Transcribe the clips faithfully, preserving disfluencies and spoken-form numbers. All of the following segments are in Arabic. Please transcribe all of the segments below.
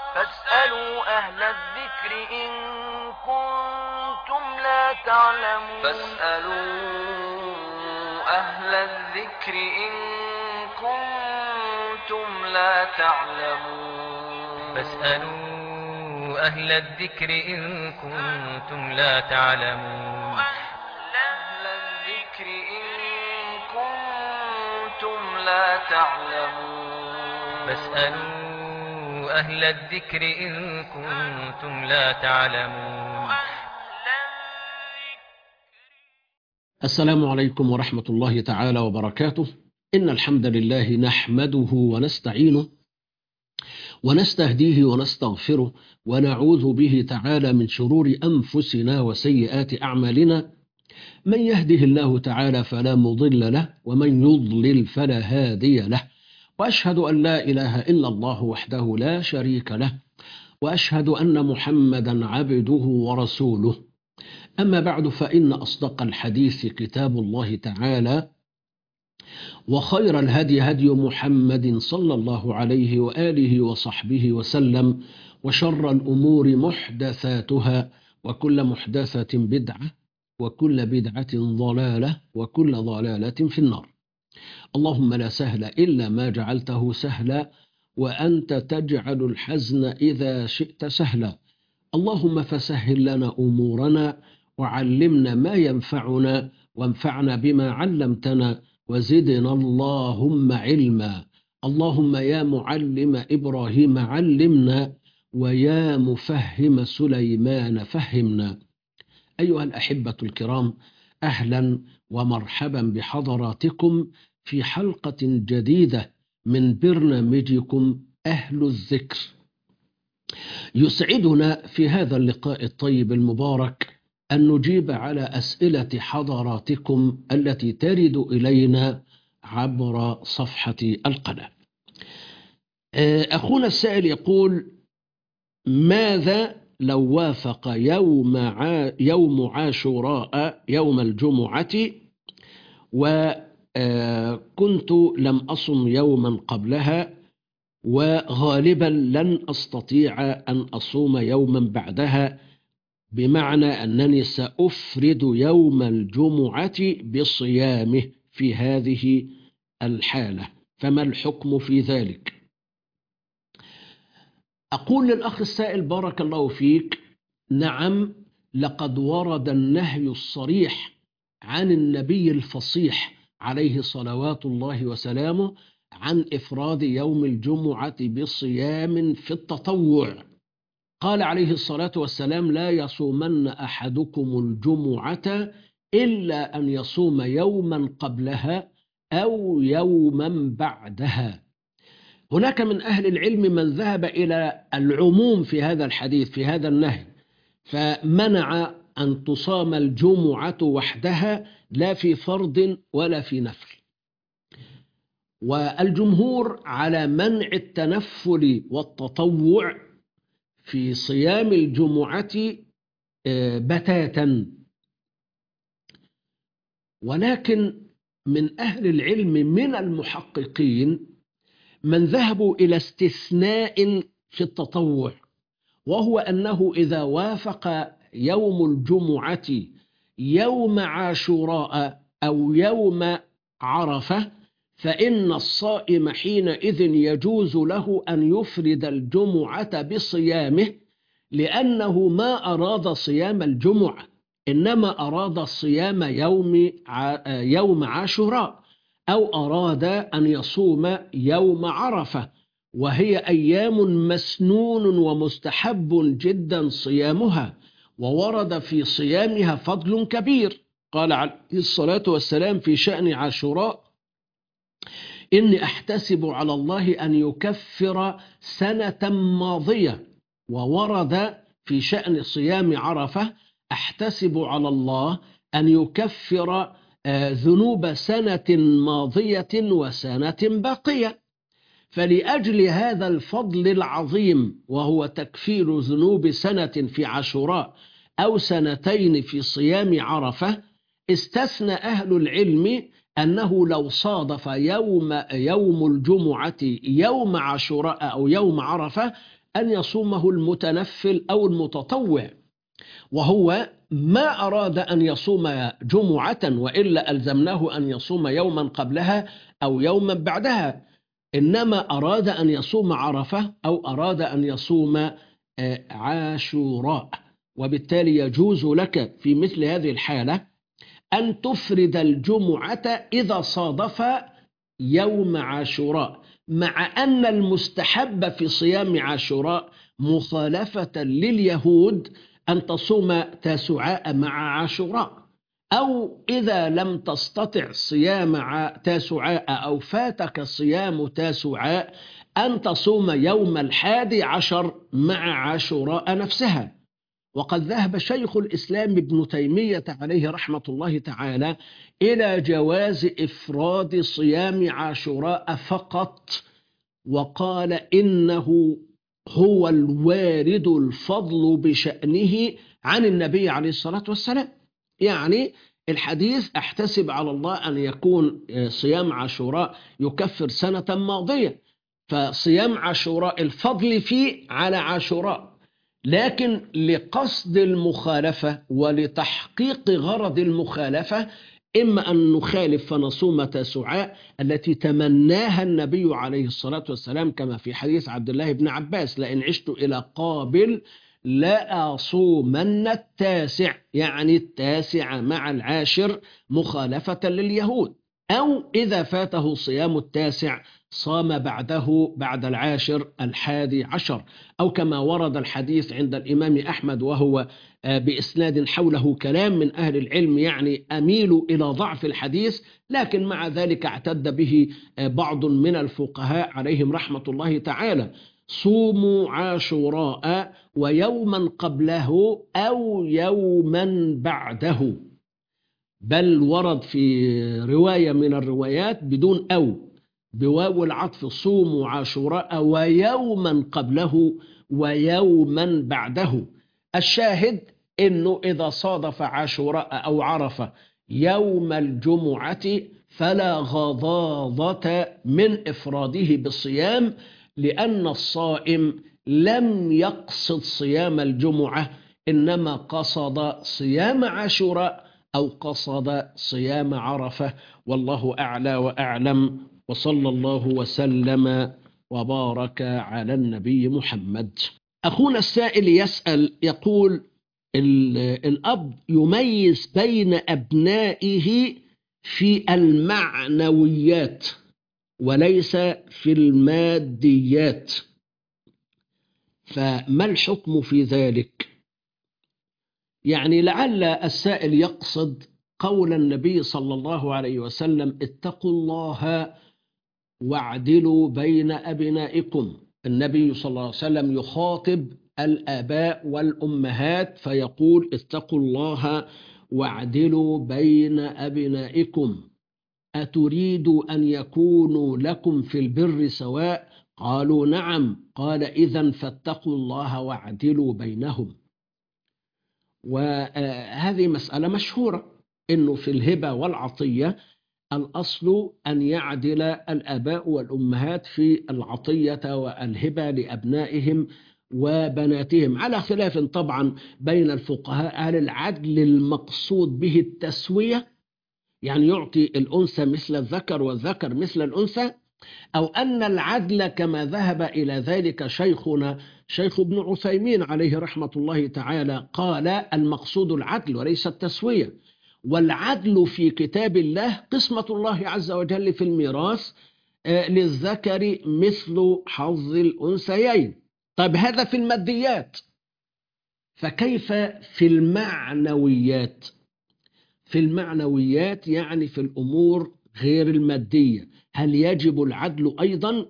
فاسألوا أهل الذكر إن كنتم لا تعلمون فاسألوا أهل الذكر إن كنتم لا تعلمون فاسألوا أهل الذكر إن كنتم لا تعلمون أهل الذكر إن كنتم لا تعلمون فاسألوا أهل الذكر إن كنتم لا تعلمون. السلام عليكم ورحمة الله تعالى وبركاته. إن الحمد لله نحمده ونستعينه ونستهديه ونستغفره ونعوذ به تعالى من شرور أنفسنا وسيئات أعمالنا. من يهده الله تعالى فلا مضل له ومن يضلل فلا هادي له، وأشهد أن لا إله إلا الله وحده لا شريك له، وأشهد أن محمدا عبده ورسوله. أما بعد، فإن أصدق الحديث كتاب الله تعالى، وخير الهدي هدي محمد صلى الله عليه وآله وصحبه وسلم، وشر الأمور محدثاتها، وكل محدثة بدعة، وكل بدعة ضلالة، وكل ضلالة في النار. اللهم لا سهل إلا ما جعلته سهلا، وأنت تجعل الحزن إذا شئت سهلا. اللهم فسهل لنا أمورنا، وعلمنا ما ينفعنا، وانفعنا بما علمتنا، وزدنا اللهم علما. اللهم يا معلم إبراهيم علمنا، ويا مفهم سليمان فهمنا. أيها الأحبة الكرام، أهلا ومرحبا بحضراتكم في حلقة جديدة من برنامجكم أهل الذكر. يسعدنا في هذا اللقاء الطيب المبارك أن نجيب على أسئلة حضراتكم التي ترد إلينا عبر صفحة القناة. أخونا السائل يقول: ماذا لو وافق يوم ع... يوم عاشوراء يوم الجمعة وكنت لم أصم يوما قبلها، وغالبا لن أستطيع أن أصوم يوما بعدها، بمعنى أنني سأفرد يوم الجمعة بصيامه في هذه الحالة، فما الحكم في ذلك؟ أقول للأخ السائل: بارك الله فيك، نعم، لقد ورد النهي الصريح عن النبي الفصيح عليه صلوات الله وسلامه عن إفراد يوم الجمعة بصيام في التطوع. قال عليه الصلاة والسلام: لا يصومن أحدكم الجمعة إلا أن يصوم يوما قبلها أو يوما بعدها. هناك من أهل العلم من ذهب إلى العموم في هذا الحديث، في هذا النهي، فمنع أن تصام الجمعة وحدها، لا في فرض ولا في نفل. والجمهور على منع التنفل والتطوع في صيام الجمعة بتاتا. ولكن من أهل العلم من المحققين من ذهبوا إلى استثناء في التطوع، وهو أنه إذا وافق يوم الجمعة يوم عاشوراء أو يوم عرفة، فإن الصائم حينئذ يجوز له أن يفرد الجمعة بصيامه، لأنه ما أراد صيام الجمعة، إنما أراد صيام يوم يوم عاشوراء، أو أراد أن يصوم يوم عرفة، وهي أيام مسنون ومستحب جدا صيامها، وورد في صيامها فضل كبير. قال عليه الصلاة والسلام في شأن عاشوراء: إني أحتسب على الله أن يكفر سنة ماضية. وورد في شأن صيام عرفة: أحتسب على الله أن يكفر ذنوب سنة ماضية وسنة باقية. فلأجل هذا الفضل العظيم، وهو تكفير ذنوب سنة في عاشوراء أو سنتين في صيام عرفة، استثنى أهل العلم أنه لو صادف يوم يوم الجمعة يوم عاشوراء أو يوم عرفة أن يصومه المتنفل أو المتطوع، وهو ما أراد أن يصوم جمعة وإلا ألزمناه أن يصوم يوما قبلها أو يوما بعدها، إنما أراد أن يصوم عرفة أو أراد أن يصوم عاشوراء. وبالتالي يجوز لك في مثل هذه الحالة أن تفرد الجمعة إذا صادف يوم عاشوراء، مع أن المستحب في صيام عاشوراء مخالفة لليهود أن تصوم تاسوعاء مع عاشوراء، أو إذا لم تستطع صيام تاسوعاء أو فاتك صيام تاسوعاء أن تصوم يوم الحادي عشر مع عاشوراء نفسها. وقد ذهب شيخ الإسلام ابن تيمية عليه رحمة الله تعالى إلى جواز إفراد صيام عاشوراء فقط، وقال إنه هو الوارد الفضل بشأنه عن النبي عليه الصلاة والسلام. يعني الحديث احتسب على الله أن يكون صيام عاشوراء يكفر سنة ماضية، فصيام عاشوراء الفضل فيه على عاشوراء، لكن لقصد المخالفة ولتحقيق غرض المخالفة إما أن نخالف فنصوم تاسوعاء التي تمناها النبي عليه الصلاة والسلام، كما في حديث عبد الله بن عباس: لئن عشت إلى قابل لا أصومن التاسع، يعني التاسع مع العاشر مخالفة لليهود. أو إذا فاته صيام التاسع صام بعده بعد العاشر الحادي عشر، أو كما ورد الحديث عند الإمام أحمد وهو بإسناد حوله كلام من أهل العلم، يعني أميل إلى ضعف الحديث، لكن مع ذلك اعتد به بعض من الفقهاء عليهم رحمة الله تعالى: صوموا عاشوراء ويوما قبله أو يوما بعده. بل ورد في رواية من الروايات بدون أو، بواو العطف: صوموا عاشوراء ويوما قبله ويوما بعده. الشاهد إنه إذا صادف عاشوراء أو عرفة يوم الجمعة فلا غضاضة من إفراده بالصيام، لأن الصائم لم يقصد صيام الجمعة، إنما قصد صيام عاشوراء أو قصد صيام عرفة. والله أعلى وأعلم، وصلى الله وسلم وبارك على النبي محمد. أخونا السائل يسأل يقول: الأب يميز بين أبنائه في المعنويات وليس في الماديات، فما الحكم في ذلك؟ يعني لعل السائل يقصد قول النبي صلى الله عليه وسلم: اتقوا الله واعدلوا بين أبنائكم. النبي صلى الله عليه وسلم يخاطب الآباء والأمهات فيقول: اتقوا الله واعدلوا بين أبنائكم، أتريدوا أن يكونوا لكم في البر سواء؟ قالوا نعم. قال: إذن فاتقوا الله واعدلوا بينهم. وهذه مسألة مشهورة، إنه في الهبة والعطية الأصل أن يعدل الآباء والأمهات في العطية والهبة لأبنائهم وبناتهم، على خلاف طبعا بين الفقهاء. هل العدل المقصود به التسوية، يعني يعطي الأنثى مثل الذكر والذكر مثل الأنثى، أو أن العدل كما ذهب إلى ذلك شيخنا شيخ ابن عثيمين عليه رحمة الله تعالى قال: المقصود العدل وليس التسوية، والعدل في كتاب الله قسمة الله عز وجل في الميراث للذكر مثل حظ الأنثيين. طيب هذا في الماديات، فكيف في المعنويات؟ في المعنويات يعني في الأمور غير المادية، هل يجب العدل أيضا؟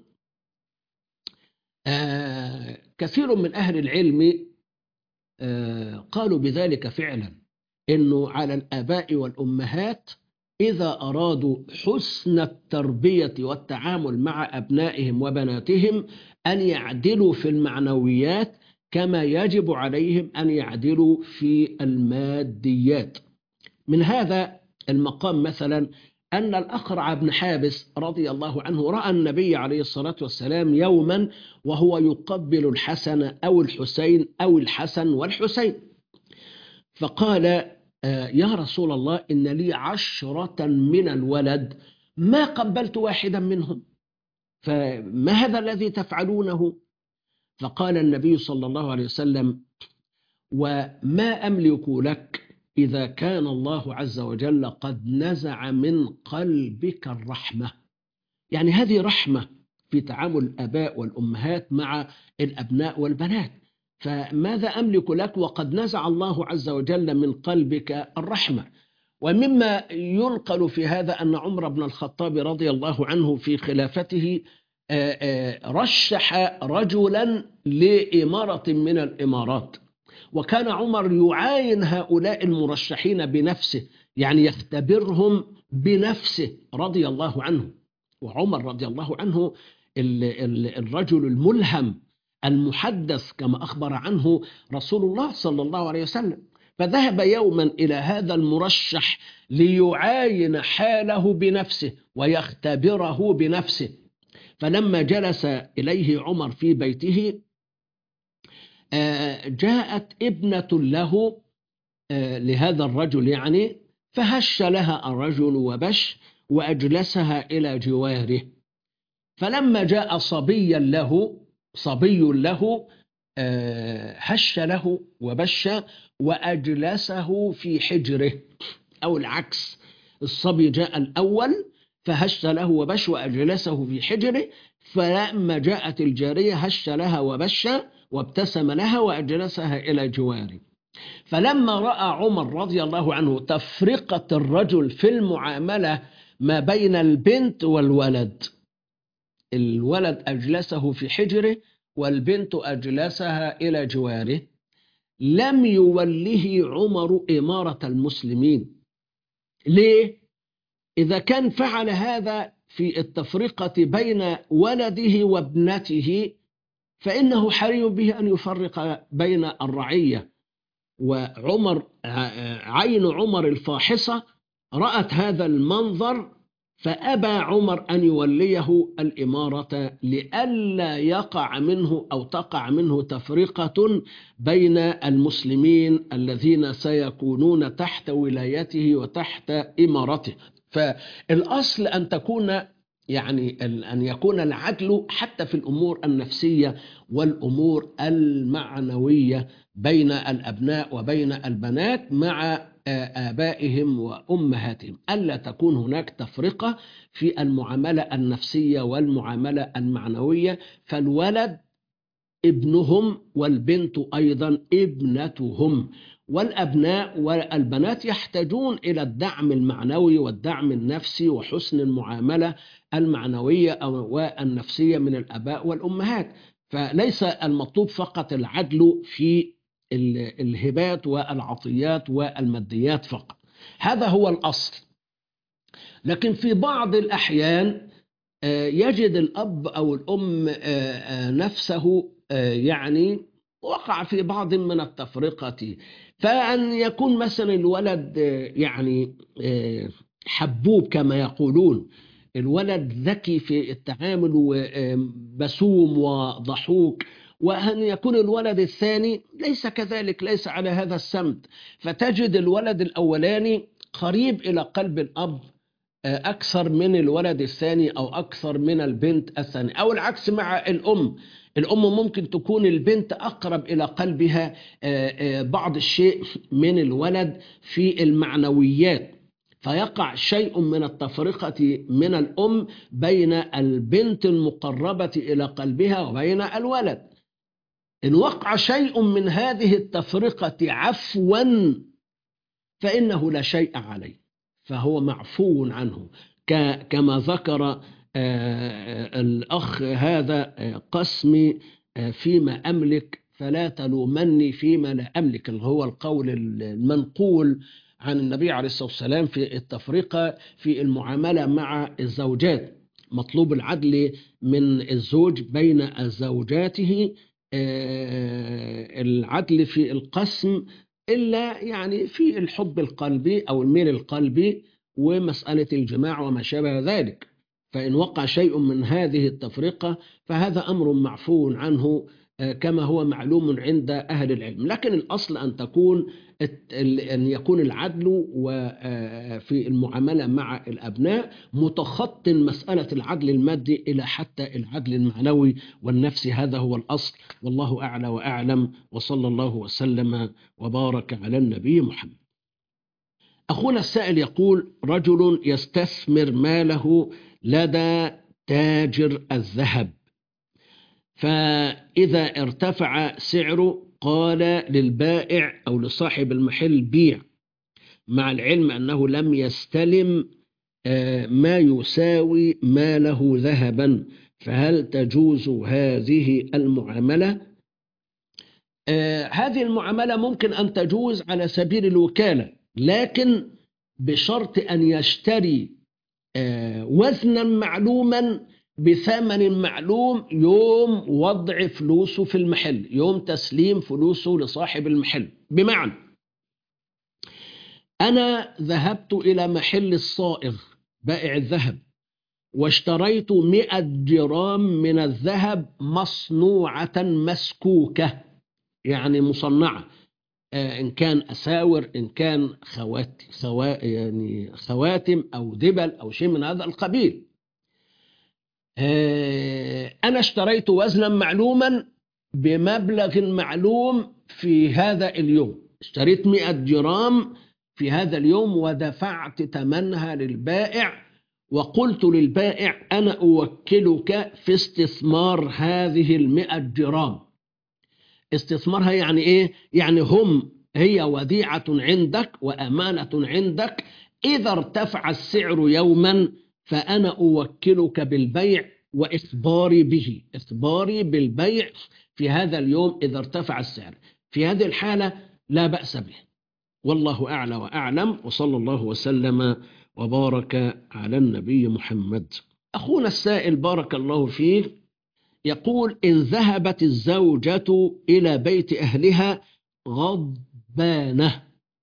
آه كثير من أهل العلم آه قالوا بذلك فعلا، إنه على الآباء والأمهات إذا أرادوا حسن التربية والتعامل مع أبنائهم وبناتهم أن يعدلوا في المعنويات كما يجب عليهم أن يعدلوا في الماديات. من هذا المقام مثلا أن الأقرع بن حابس رضي الله عنه رأى النبي عليه الصلاة والسلام يوما وهو يقبل الحسن أو الحسين أو الحسن والحسين، فقال: يا رسول الله، إن لي عشرة من الولد ما قبلت واحدا منهم، فما هذا الذي تفعلونه؟ فقال النبي صلى الله عليه وسلم: وما أملك لك إذا كان الله عز وجل قد نزع من قلبك الرحمة. يعني هذه رحمة في تعامل الآباء والأمهات مع الأبناء والبنات، فماذا أملك لك وقد نزع الله عز وجل من قلبك الرحمة؟ ومما ينقل في هذا أن عمر بن الخطاب رضي الله عنه في خلافته رشح رجلا لإمارة من الإمارات، وكان عمر يعاين هؤلاء المرشحين بنفسه، يعني يختبرهم بنفسه رضي الله عنه. وعمر رضي الله عنه الرجل الملهم المحدث كما أخبر عنه رسول الله صلى الله عليه وسلم، فذهب يوما إلى هذا المرشح ليعاين حاله بنفسه ويختبره بنفسه. فلما جلس إليه عمر في بيته جاءت ابنة له لهذا الرجل يعني، فهش لها الرجل وبش وأجلسها إلى جواره. فلما جاء صبيا له صبي له هش له وبش وأجلسه في حجره، أو العكس، الصبي جاء الأول فهش له وبش وأجلسه في حجره، فلما جاءت الجارية هش لها وبش وابتسم لها وأجلسها إلى جواره. فلما رأى عمر رضي الله عنه تفرقة الرجل في المعاملة ما بين البنت والولد، الولد أجلسه في حجره والبنت أجلسها إلى جواره، لم يوله عمر إمارة المسلمين. ليه؟ إذا كان فعل هذا في التفرقة بين ولده وابنته فإنه حري به أن يفرق بين الرعية. وعمر عين عمر الفاحصة رأت هذا المنظر، فأبى عمر أن يوليه الإمارة لئلا يقع منه أو تقع منه تفرقة بين المسلمين الذين سيكونون تحت ولايته وتحت إمارته. فالأصل أن تكون يعني أن يكون العدل حتى في الأمور النفسية والأمور المعنوية بين الأبناء وبين البنات مع آبائهم وأمهاتهم، ألا تكون هناك تفرقة في المعاملة النفسية والمعاملة المعنوية، فالولد ابنهم والبنت أيضا ابنتهم، والأبناء والبنات يحتاجون إلى الدعم المعنوي والدعم النفسي وحسن المعاملة المعنوية والنفسية من الآباء والأمهات. فليس المطلوب فقط العدل في الهبات والعطيات والماديات فقط، هذا هو الأصل. لكن في بعض الأحيان يجد الأب أو الأم نفسه يعني وقع في بعض من التفرقة، فأن يكون مثلا الولد يعني حبوب كما يقولون، الولد ذكي في التعامل وبسوم وضحوك، وأن يكون الولد الثاني ليس كذلك، ليس على هذا السمت، فتجد الولد الأولاني قريب إلى قلب الأب أكثر من الولد الثاني أو أكثر من البنت الثانية، أو العكس مع الأم. الأم ممكن تكون البنت أقرب إلى قلبها بعض الشيء من الولد في المعنويات، فيقع شيء من التفرقة من الأم بين البنت المقربة إلى قلبها وبين الولد. إن وقع شيء من هذه التفرقة عفوا فإنه لا شيء عليه، فهو معفو عنه، كما ذكر الأخ هذا: قسمي فيما أملك فلا تلومني فيما لا أملك، اللي هو القول المنقول عن النبي عليه الصلاة والسلام في التفرقة في المعاملة مع الزوجات. مطلوب العدل من الزوج بين زوجاته، العدل في القسم إلا يعني في الحب القلبي أو الميل القلبي، ومسألة الجماع وما شابه ذلك. فإن وقع شيء من هذه التفرقة فهذا أمر معفو عنه كما هو معلوم عند أهل العلم. لكن الأصل أن تكون أن يكون العدل في المعاملة مع الأبناء متخطٍ مسألة العدل المادي إلى حتى العدل المعنوي والنفسي. هذا هو الأصل، والله أعلى وأعلم، وصلى الله وسلم وبارك على النبي محمد. أخونا السائل يقول: رجل يستثمر ماله لدى تاجر الذهب، فإذا ارتفع سعره قال للبائع أو لصاحب المحل بيع، مع العلم أنه لم يستلم ما يساوي ماله ذهبا، فهل تجوز هذه المعاملة؟ هذه المعاملة ممكن أن تجوز على سبيل الوكالة، لكن بشرط أن يشتري وزنا معلوما بثمن معلوم يوم وضع فلوسه في المحل، يوم تسليم فلوسه لصاحب المحل. بمعنى أنا ذهبت إلى محل الصائغ بائع الذهب واشتريت مئة جرام من الذهب مصنوعة مسكوكة، يعني مصنعة، إن كان أساور، إن كان خوات خوا يعني خواتم أو دبل أو شيء من هذا القبيل. أنا اشتريت وزنا معلوما بمبلغ معلوم في هذا اليوم، اشتريت مئة جرام في هذا اليوم ودفعت ثمنها للبائع، وقلت للبائع: أنا أوكلك في استثمار هذه المئة جرام. استثمارها يعني إيه؟ يعني هم هي وديعة عندك وأمانة عندك، إذا ارتفع السعر يوما فأنا أوكلك بالبيع وإخباري به، إخباري بالبيع في هذا اليوم إذا ارتفع السعر. في هذه الحالة لا بأس به، والله أعلى وأعلم، وصلى الله وسلم وبارك على النبي محمد. أخونا السائل بارك الله فيه يقول: إن ذهبت الزوجة إلى بيت أهلها غضبانة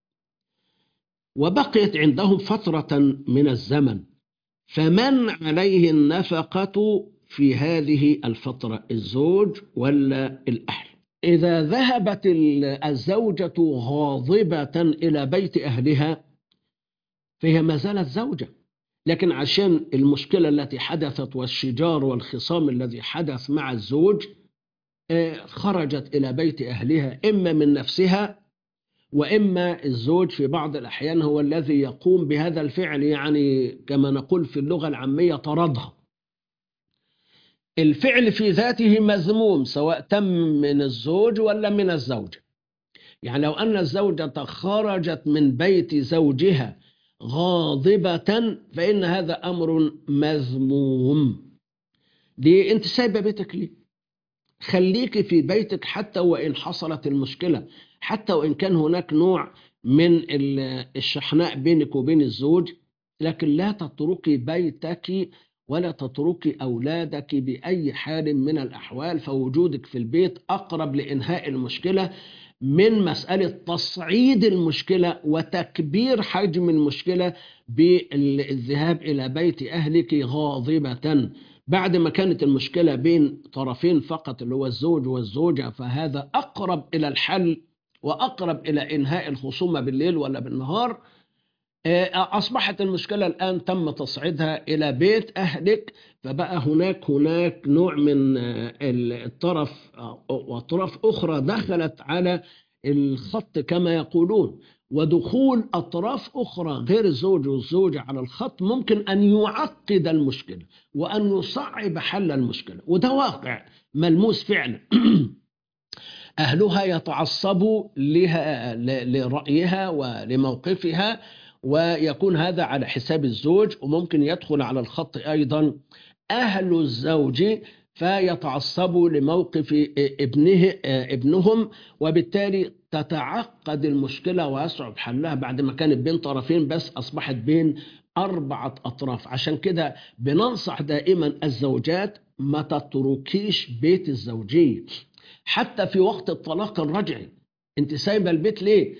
وبقيت عندهم فترة من الزمن، فمن عليه النفقة في هذه الفترة، الزوج ولا الأهل؟ إذا ذهبت الزوجة غاضبة إلى بيت أهلها فهي ما زالت زوجة، لكن عشان المشكلة التي حدثت والشجار والخصام الذي حدث مع الزوج خرجت إلى بيت أهلها، إما من نفسها وإما الزوج في بعض الأحيان هو الذي يقوم بهذا الفعل، يعني كما نقول في اللغة العامية طردها. الفعل في ذاته مذموم سواء تم من الزوج ولا من الزوجة. يعني لو أن الزوجة خرجت من بيت زوجها غاضبة فإن هذا أمر مذموم. ليه أنت سايبة بيتك ليه؟ خليك في بيتك حتى وإن حصلت المشكلة، حتى وإن كان هناك نوع من الشحناء بينك وبين الزوج، لكن لا تتركي بيتك ولا تتركي أولادك بأي حال من الأحوال، فوجودك في البيت أقرب لإنهاء المشكلة من مسألة تصعيد المشكلة وتكبير حجم المشكلة بالذهاب إلى بيت أهلك غاضبة بعد ما كانت المشكلة بين طرفين فقط اللي هو الزوج والزوجة. فهذا أقرب إلى الحل وأقرب إلى إنهاء الخصومة بالليل ولا بالنهار. أصبحت المشكلة الآن تم تصعيدها إلى بيت أهلك، فبقى هناك هناك نوع من الطرف وطرف أخرى دخلت على الخط كما يقولون، ودخول أطراف أخرى غير الزوج والزوجة على الخط ممكن أن يعقد المشكلة وأن يصعب حل المشكلة، وده واقع ملموس فعلا. أهلها يتعصبوا لها لرأيها ولموقفها، ويكون هذا على حساب الزوج، وممكن يدخل على الخط أيضا أهل الزوج فيتعصبوا لموقف ابنه ابنهم، وبالتالي تتعقد المشكلة ويصعب حلها بعد ما كانت بين طرفين بس أصبحت بين أربعة أطراف. عشان كده بننصح دائما الزوجات ما تتركيش بيت الزوجية حتى في وقت الطلاق الرجعي. انت سايبه البيت ليه؟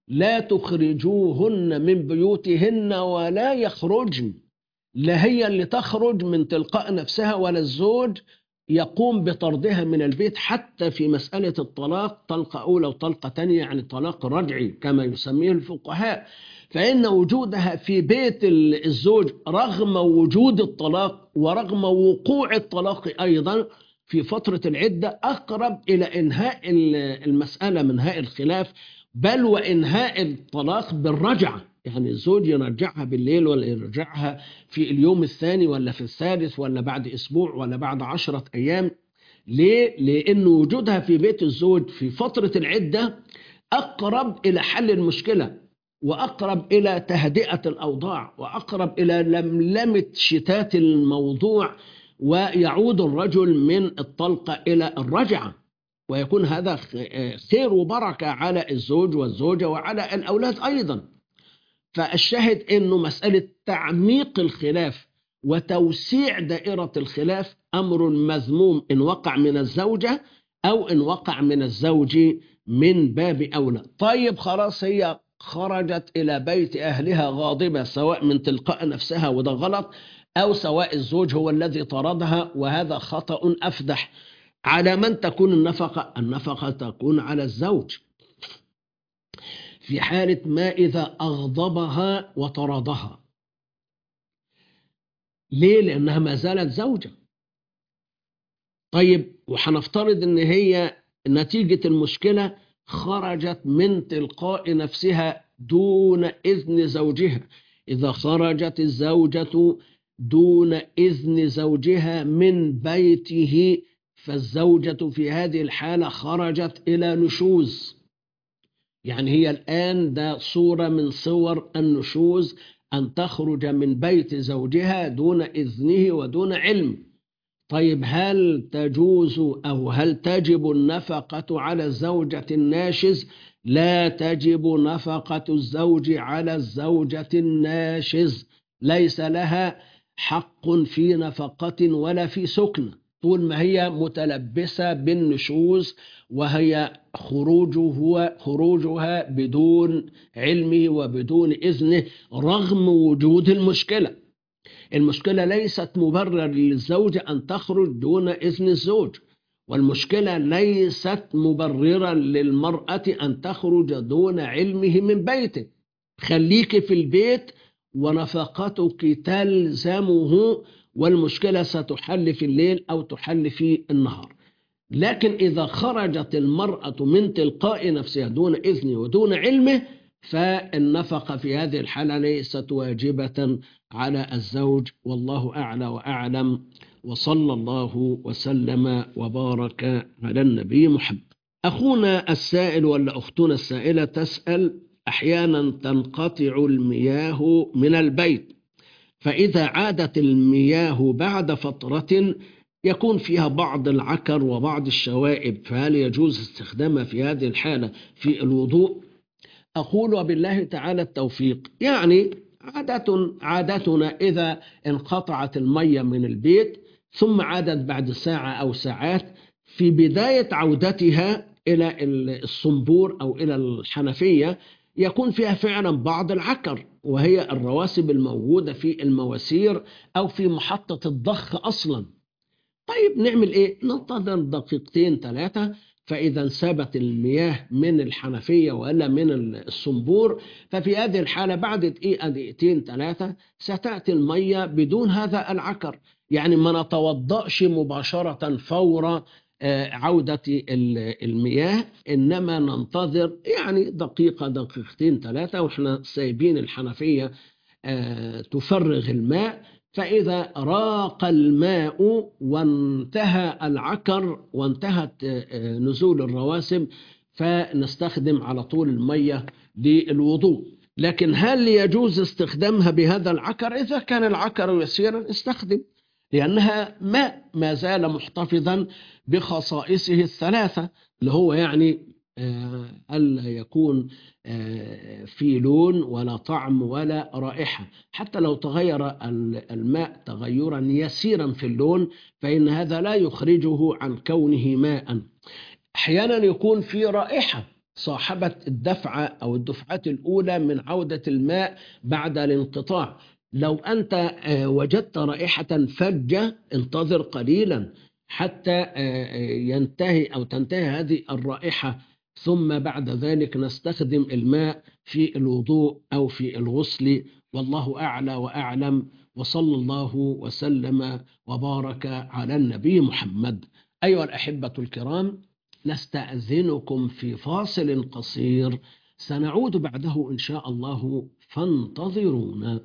لا تخرجوهن من بيوتهن ولا يخرجن، لا هي اللي تخرج من تلقاء نفسها ولا الزوج يقوم بطردها من البيت. حتى في مسألة الطلاق، طلقة أولى وطلقة تانية، يعني طلاق رجعي كما يسميه الفقهاء، فإن وجودها في بيت الزوج رغم وجود الطلاق ورغم وقوع الطلاق أيضا في فترة العدة أقرب إلى إنهاء المسألة من انهاء الخلاف، بل وإنهاء الطلاق بالرجعة. يعني الزوج يرجعها بالليل ولا يرجعها في اليوم الثاني ولا في الثالث ولا بعد أسبوع ولا بعد عشرة أيام. ليه؟ لأن وجودها في بيت الزوج في فترة العدة أقرب إلى حل المشكلة، وأقرب إلى تهدئة الأوضاع، وأقرب إلى لملمة شتات الموضوع، ويعود الرجل من الطلقة إلى الرجعة، ويكون هذا خير وبركة على الزوج والزوجة وعلى الأولاد أيضا. فالشاهد أنه مسألة تعميق الخلاف وتوسيع دائرة الخلاف أمر مذموم إن وقع من الزوجة أو إن وقع من الزوج من باب أولى. طيب خلاص، هي خرجت إلى بيت أهلها غاضبة، سواء من تلقاء نفسها وده غلط، أو سواء الزوج هو الذي طردها وهذا خطأ أفدح. على من تكون النفقة؟ النفقة تكون على الزوج في حالة ما إذا أغضبها وطردها. ليه؟ لأنها ما زالت زوجة. طيب، وحنفترض أن هي نتيجة المشكلة خرجت من تلقاء نفسها دون إذن زوجها. إذا خرجت الزوجة دون إذن زوجها من بيته، فالزوجة في هذه الحالة خرجت إلى نشوز. يعني هي الآن ده صورة من صور النشوز، أن تخرج من بيت زوجها دون إذنه ودون علم. طيب، هل تجوز أو هل تجب النفقة على الزوجة الناشز؟ لا تجب نفقة الزوج على الزوجة الناشز، ليس لها حق في نفقة ولا في سكن طول ما هي متلبسة بالنشوز، وهي خروجه خروجها بدون علمه وبدون إذنه رغم وجود المشكلة. المشكلة ليست مبرر للزوجة أن تخرج دون إذن الزوج، والمشكلة ليست مبررا للمرأة أن تخرج دون علمه من بيته. خليك في البيت ونفقتك تلزمه، والمشكلة ستحل في الليل أو تحل في النهار. لكن إذا خرجت المرأة من تلقاء نفسها دون إذنه ودون علمه، فالنفقة في هذه الحالة ليست واجبة على الزوج، والله أعلى وأعلم، وصلى الله وسلم وبارك على النبي محمد. أخونا السائل ولا أختنا السائلة تسأل: أحيانا تنقطع المياه من البيت، فإذا عادت المياه بعد فترة يكون فيها بعض العكر وبعض الشوائب، فهل يجوز استخدامها في هذه الحالة في الوضوء؟ أقول وبالله تعالى التوفيق. يعني عادة عادتنا إذا انقطعت المية من البيت ثم عادت بعد ساعة أو ساعات، في بداية عودتها إلى الصنبور أو إلى الحنفية يكون فيها فعلا بعض العكر، وهي الرواسب الموجودة في المواسير أو في محطة الضخ أصلا. طيب نعمل إيه؟ ننتظر دقيقتين ثلاثة، فإذا انسابت المياه من الحنفية ولا من الصنبور، ففي هذه الحالة بعد دقيقة دقيقتين ثلاثة ستأتي المية بدون هذا العكر. يعني ما نتوضأش مباشرة فور عودة المياه، إنما ننتظر يعني دقيقة دقيقتين ثلاثة وإحنا سايبين الحنفية تفرغ الماء. فإذا راق الماء وانتهى العكر وانتهت نزول الرواسب، فنستخدم على طول المية للوضوء. لكن هل يجوز استخدامها بهذا العكر؟ إذا كان العكر يسيرا استخدم، لأنها ماء ما زال محتفظا بخصائصه الثلاثة، اللي هو يعني ألا يكون في لون ولا طعم ولا رائحة. حتى لو تغير الماء تغيرا يسيرا في اللون، فإن هذا لا يخرجه عن كونه ماء. أحيانا يكون في رائحة، صاحبت الدفعة أو الدفعات الأولى من عودة الماء بعد الانقطاع. لو أنت آه، وجدت رائحة فجة انتظر قليلا حتى آه، آه، ينتهي أو تنتهي هذه الرائحة، ثم بعد ذلك نستخدم الماء في الوضوء أو في الغسل. والله أعلى وأعلم، وصلى الله وسلم وبارك على النبي محمد. أيها الأحبة الكرام، نستأذنكم في فاصل قصير، سنعود بعده إن شاء الله، فانتظرونا.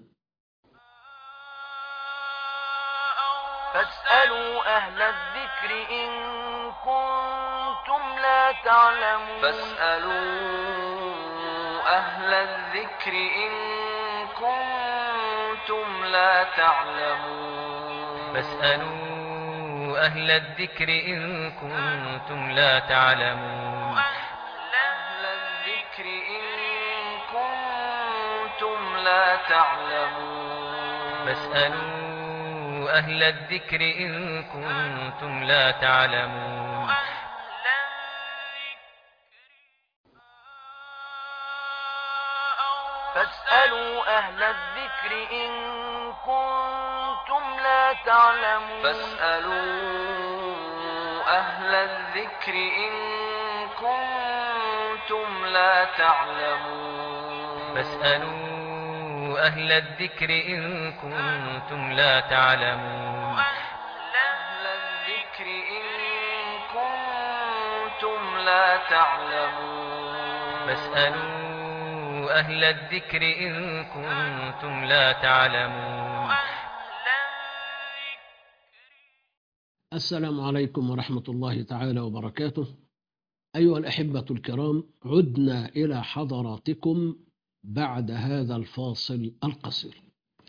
فاسألوا أهل الذكر إن كنتم لا تعلمون فاسألوا أهل الذكر إن كنتم لا تعلمون فاسألوا أهل الذكر إن كنتم لا تعلمون أهل الذكر إن كنتم لا تعلمون فاسألوا أهل الذكر إن كنتم لا تعلمون فاسألوا أهل الذكر إن كنتم لا تعلمون فاسألوا أهل الذكر إن كنتم لا تعلمون فاسألوا أهل الذكر إن كنتم لا تعلمون أهل الذكر إن كنتم لا تعلمون فاسألوا أهل الذكر إن كنتم لا تعلمون. السلام عليكم ورحمة الله تعالى وبركاته. أيها الأحبة الكرام، عدنا إلى حضراتكم بعد هذا الفاصل القصير.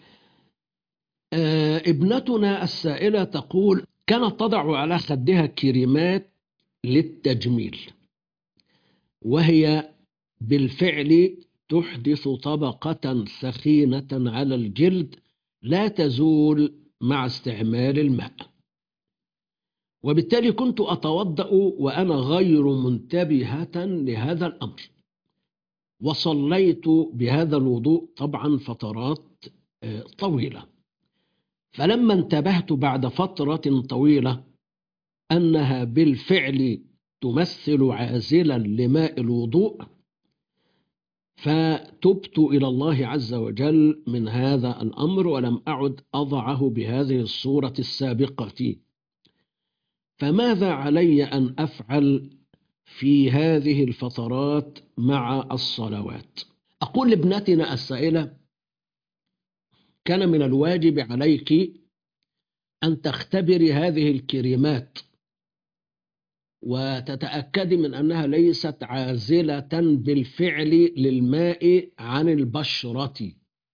آه ابنتنا السائلة تقول: كانت تضع على خدها كريمات للتجميل، وهي بالفعل تحدث طبقة ثخينة على الجلد لا تزول مع استعمال الماء، وبالتالي كنت أتوضأ وأنا غير منتبهة لهذا الأمر، وصليت بهذا الوضوء طبعا فترات طويلة. فلما انتبهت بعد فترة طويلة أنها بالفعل تمثل عازلا لماء الوضوء، فتبت إلى الله عز وجل من هذا الأمر ولم أعد أضعه بهذه الصورة السابقة. فماذا علي أن أفعل في هذه الفترات مع الصلوات؟ أقول لابنتنا السائلة: كان من الواجب عليك أن تختبري هذه الكريمات وتتأكدي من أنها ليست عازلة بالفعل للماء عن البشرة.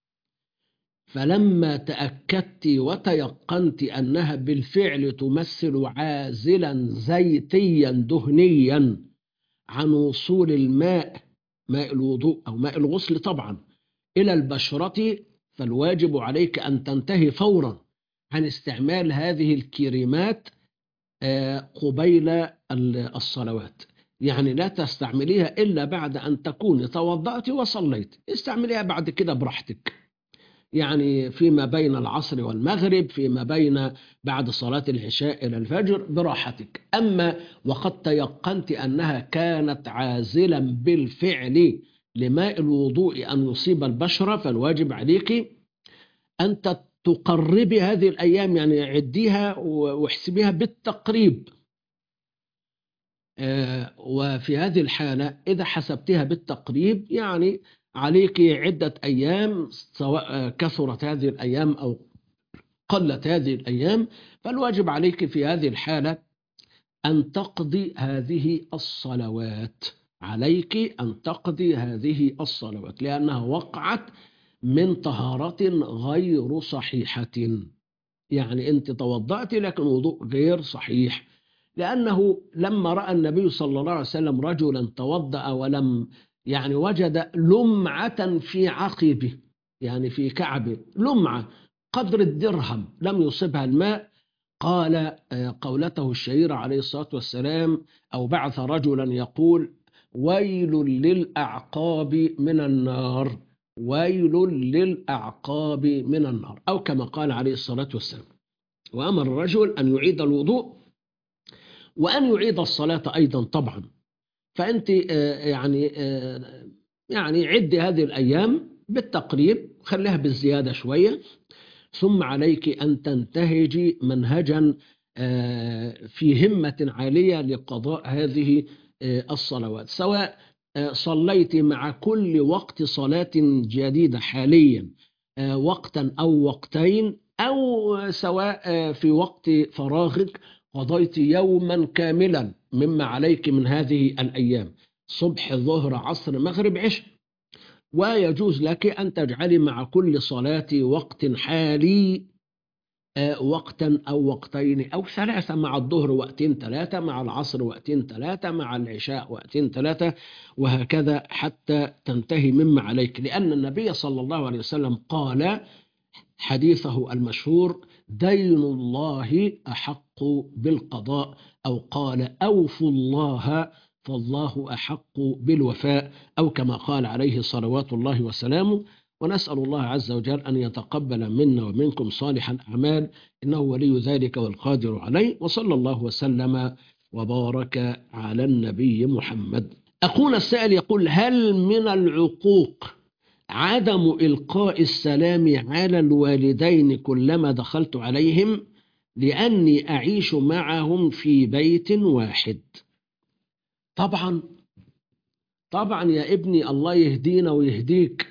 فلما تأكدت وتيقنت أنها بالفعل تمثل عازلا زيتيا دهنيا عن وصول الماء، ماء الوضوء أو ماء الغسل طبعا، إلى البشرة، فالواجب عليك أن تنتهي فورا عن استعمال هذه الكريمات قبيل الصلوات. يعني لا تستعمليها إلا بعد أن تكوني توضأت وصليت، استعمليها بعد كده براحتك، يعني فيما بين العصر والمغرب، فيما بين بعد صلاة العشاء إلى الفجر براحتك. أما وقد تيقنت أنها كانت عازلا بالفعل لماء الوضوء أن يصيب البشرة، فالواجب عليك أن تقربي هذه الأيام، يعني عديها واحسبيها بالتقريب. وفي هذه الحالة إذا حسبتها بالتقريب يعني عليك عدة أيام، سواء كثرت هذه الأيام أو قلت هذه الأيام، فالواجب عليك في هذه الحالة أن تقضي هذه الصلوات. عليك أن تقضي هذه الصلوات لأنها وقعت من طهارة غير صحيحة، يعني أنت توضأت لكن وضوء غير صحيح. لأنه لما رأى النبي صلى الله عليه وسلم رجلا توضأ ولم يعني وجد لمعة في عقبه، يعني في كعبه لمعة قدر الدرهم لم يصبها الماء، قال قولته الشهيرة عليه الصلاة والسلام: أو بعث رجلا يقول: ويل للأعقاب من النار، ويل للأعقاب من النار، أو كما قال عليه الصلاة والسلام. وأمر الرجل أن يعيد الوضوء وأن يعيد الصلاة أيضا طبعا. فأنت يعني يعني عد هذه الأيام بالتقريب، خليها بالزيادة شوية، ثم عليك أن تنتهجي منهجا في همة عالية لقضاء هذه الصلوات، سواء صليت مع كل وقت صلاة جديدة حاليا وقتا أو وقتين، أو سواء في وقت فراغك قضيت يوما كاملا مما عليك من هذه الأيام، صبح ظهر عصر مغرب عشاء. ويجوز لك أن تجعلي مع كل صلاة وقت حالي وقتا أو وقتين أو ثلاثة، مع الظهر وقتين ثلاثة، مع العصر وقتين ثلاثة، مع العشاء وقتين ثلاثة، وهكذا حتى تنتهي مما عليك. لأن النبي صلى الله عليه وسلم قال حديثه المشهور: دين الله أحق بالقضاء، أو قال: أوفوا الله فالله أحق بالوفاء، أو كما قال عليه صلوات الله وسلامه. ونسأل الله عز وجل أن يتقبل منا ومنكم صالح الأعمال، إنه ولي ذلك والقادر عليه. وصلى الله وسلم وبارك على النبي محمد. أخونا السائل يقول: هل من العقوق عدم إلقاء السلام على الوالدين كلما دخلت عليهم، لأني أعيش معهم في بيت واحد؟ طبعا طبعا يا ابني، الله يهدينا ويهديك.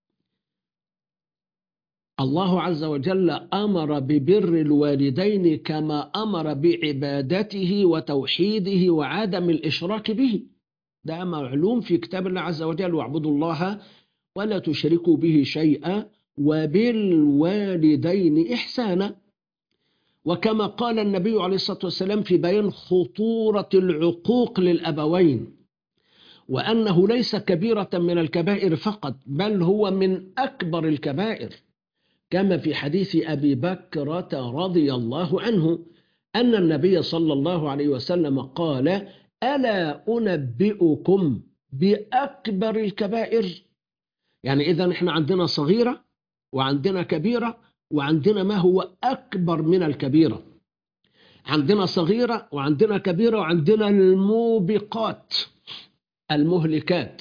الله عز وجل أمر ببر الوالدين كما أمر بعبادته وتوحيده وعدم الإشراك به، ده معلوم في كتاب الله عز وجل: واعبدوا الله ولا تشركوا به شيئا وبالوالدين إحسانا. وكما قال النبي عليه الصلاة والسلام في بيان خطورة العقوق للأبوين، وأنه ليس كبيرة من الكبائر فقط، بل هو من أكبر الكبائر، كما في حديث أبي بكرة رضي الله عنه أن النبي صلى الله عليه وسلم قال: ألا أنبئكم بأكبر الكبائر؟ يعني إذا إحنا عندنا صغيرة وعندنا كبيرة وعندنا ما هو أكبر من الكبيرة. عندنا صغيرة وعندنا كبيرة وعندنا الموبقات المهلكات.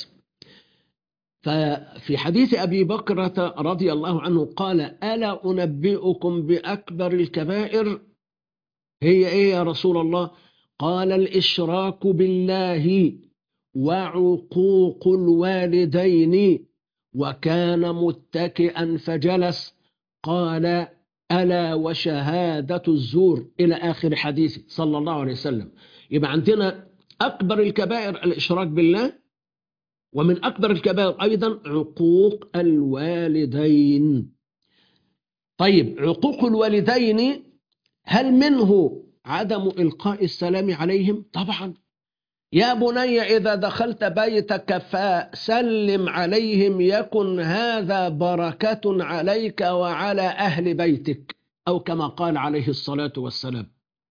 ففي حديث أبي بكرة رضي الله عنه قال: ألا أنبئكم بأكبر الكبائر؟ هي إيه يا رسول الله؟ قال: الإشراك بالله وعقوق الوالدين. وكان متكئا فجلس، قال: ألا وشهادة الزور، إلى آخر حديثه صلى الله عليه وسلم. يبقى عندنا أكبر الكبائر الإشراك بالله، ومن أكبر الكبائر أيضا عقوق الوالدين. طيب، عقوق الوالدين هل منه عدم إلقاء السلام عليهم؟ طبعا. يا بني إذا دخلت بيتك فسلم عليهم، يكن هذا بركة عليك وعلى أهل بيتك، أو كما قال عليه الصلاة والسلام.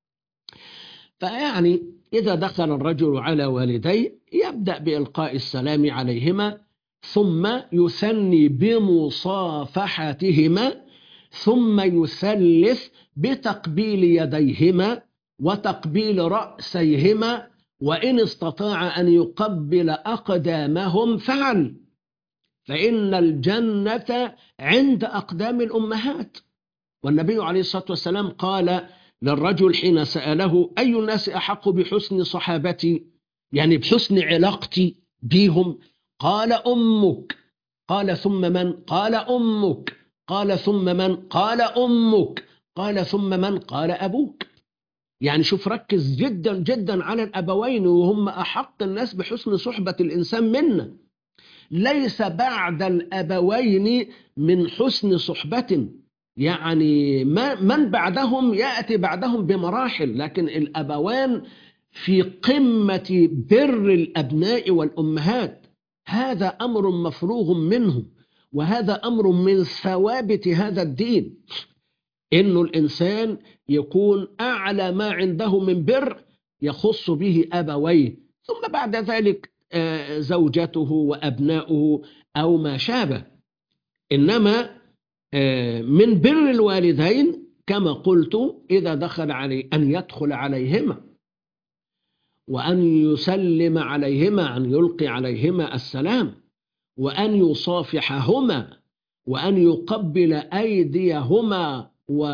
فيعني إذا دخل الرجل على والديه يبدأ بإلقاء السلام عليهما، ثم يثني بمصافحتهما، ثم يثلث بتقبيل يديهما وتقبيل رأسيهما، وإن استطاع أن يقبل أقدامهم فعل، فإن الجنة عند أقدام الأمهات. والنبي عليه الصلاة والسلام قال للرجل حين سأله: أي الناس أحق بحسن صحابتي، يعني بحسن علاقتي بهم؟ قال: أمك. قال: ثم من؟ قال: أمك. قال: ثم من؟ قال: أمك. قال: ثم من؟ قال: أبوك. يعني شوف، ركز جدا جدا على الأبوين، وهم أحق الناس بحسن صحبة الإنسان منا. ليس بعد الأبوين من حسن صحبة، يعني ما من بعدهم يأتي بعدهم بمراحل، لكن الأبوان في قمة بر الأبناء والأمهات. هذا أمر مفروغ منه، وهذا أمر من ثوابت هذا الدين، إنه الإنسان يكون أعلى ما عنده من بر يخص به أبويه، ثم بعد ذلك زوجته وأبناؤه أو ما شابه. إنما من بر الوالدين كما قلت إذا دخل عليه أن يدخل عليهما وأن يسلم عليهما، أن يلقي عليهما السلام، وأن يصافحهما، وأن يقبل أيديهما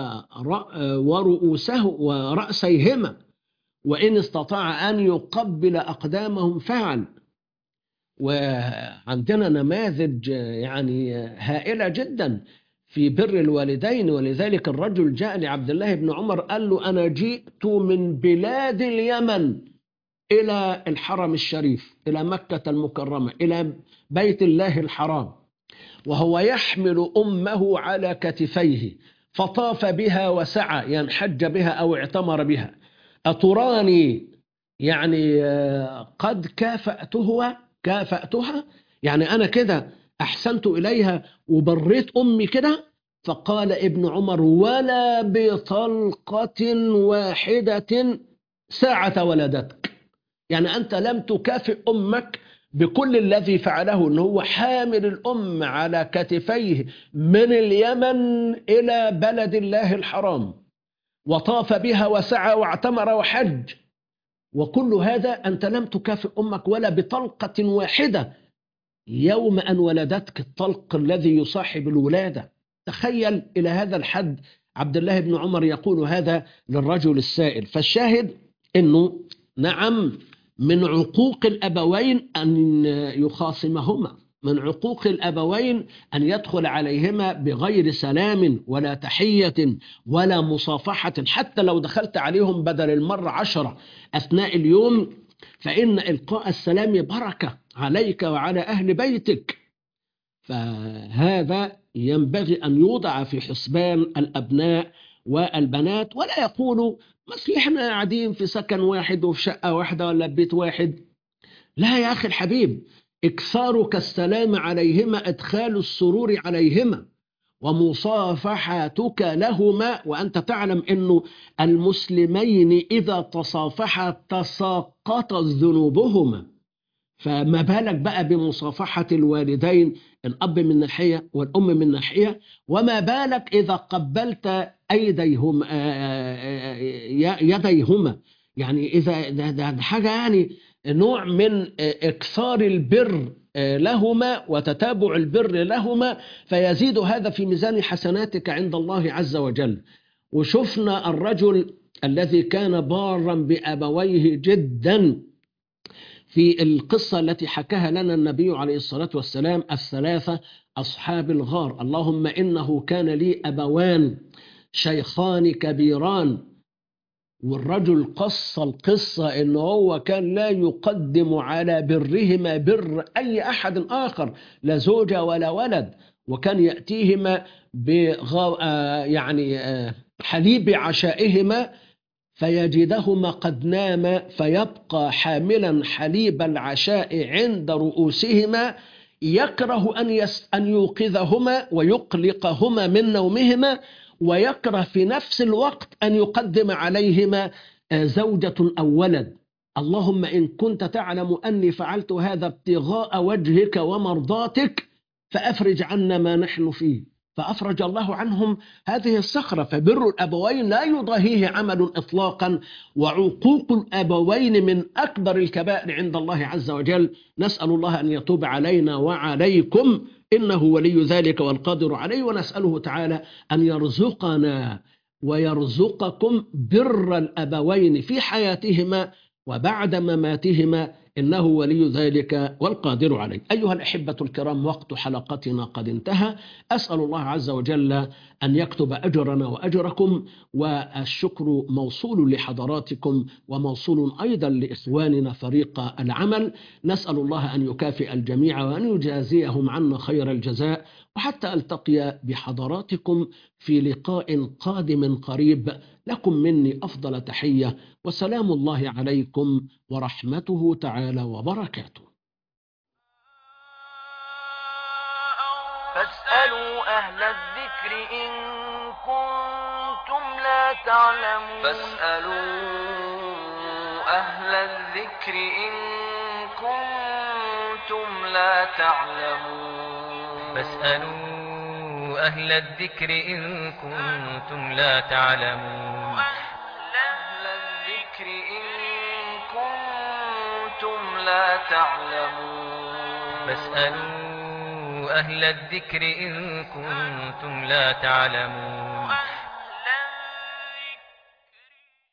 ورؤوسه ورأسيهما، وإن استطاع أن يقبل أقدامهم فعل. وعندنا نماذج يعني هائلة جدا في بر الوالدين. ولذلك الرجل جاء لعبد الله بن عمر قال له أنا جئت من بلاد اليمن إلى الحرم الشريف، إلى مكة المكرمة، إلى بيت الله الحرام، وهو يحمل أمه على كتفيه، فطاف بها وسعى، يعني حج بها أو اعتمر بها. أتراني يعني قد كافأته كافأتها، يعني أنا كده أحسنت إليها وبريت أمي كده؟ فقال ابن عمر ولا بطلقة واحدة ساعة ولدتك، يعني أنت لم تكافئ أمك بكل الذي فعله، أنه هو حامل الأم على كتفيه من اليمن إلى بلد الله الحرام، وطاف بها وسعى واعتمر وحج، وكل هذا أنت لم تكافئ أمك ولا بطلقة واحدة يوم أن ولدتك، الطلق الذي يصاحب الولادة. تخيل إلى هذا الحد عبد الله بن عمر يقول هذا للرجل السائل. فالشاهد أنه نعم من عقوق الأبوين أن يخاصمهما، من عقوق الأبوين أن يدخل عليهما بغير سلام ولا تحية ولا مصافحة، حتى لو دخلت عليهم بدل المرة عشرة أثناء اليوم، فإن إلقاء السلام بركة عليك وعلى أهل بيتك. فهذا ينبغي أن يوضع في حسبان الأبناء والبنات، ولا يقولوا مثل إحنا قاعدين في سكن واحد وفي شقة واحدة ولا بيت واحد. لا يا أخي الحبيب، إكثارك السلام عليهما إدخال السرور عليهما ومصافحتك لهما، وأنت تعلم أن المسلمين إذا تصافحا تساقطت ذنوبهما، فما بالك بقى بمصافحة الوالدين، الأب من ناحية والأم من ناحية، وما بالك إذا قبلت أيديهم يديهما، يعني إذا ده حاجة يعني نوع من إكثار البر لهما وتتابع البر لهما، فيزيد هذا في ميزان حسناتك عند الله عز وجل. وشفنا الرجل الذي كان بارا بأبويه جدا في القصة التي حكاها لنا النبي عليه الصلاة والسلام، الثلاثة أصحاب الغار. اللهم إنه كان لي أبوان شيخان كبيران، والرجل قص القصة إنه هو كان لا يقدم على برهما بر أي أحد آخر، لا زوجة ولا ولد، وكان يأتيهما بغ... يعني حليب عشائهما فيجدهما قد ناما، فيبقى حاملا حليب العشاء عند رؤوسهما، يكره أن, يس... أن يوقظهما ويقلقهما من نومهما، ويكره في نفس الوقت أن يقدم عليهما زوجة أو ولد. اللهم إن كنت تعلم أني فعلت هذا ابتغاء وجهك ومرضاتك فأفرج عنا ما نحن فيه، فأفرج الله عنهم هذه الصخرة. فبر الأبوين لا يضاهيه عمل إطلاقا، وعقوق الأبوين من أكبر الكبائر عند الله عز وجل. نسأل الله أن يتوب علينا وعليكم، إنه ولي ذلك والقادر عليه، ونسأله تعالى أن يرزقنا ويرزقكم بر الأبوين في حياتهما وبعد مماتهما، إنه ولي ذلك والقادر عليه. أيها الأحبة الكرام، وقت حلقتنا قد انتهى. أسأل الله عز وجل أن يكتب أجرنا وأجركم، والشكر موصول لحضراتكم وموصول أيضا لإخواننا فريق العمل. نسأل الله أن يكافئ الجميع وأن يجازيهم عنا خير الجزاء، وحتى ألتقي بحضراتكم في لقاء قادم قريب، لكم مني أفضل تحية، وسلام الله عليكم ورحمته تعالى وبركاته. فاسألوا أهل الذكر إن كنتم لا تعلمون فاسألوا أهل الذكر إن كنتم لا تعلمون فاسألوا أهل الذكر إن كنتم لا تعلمون أهل الذكر إن كنتم لا تعلمون فاسألوا أهل الذكر إن كنتم لا تعلمون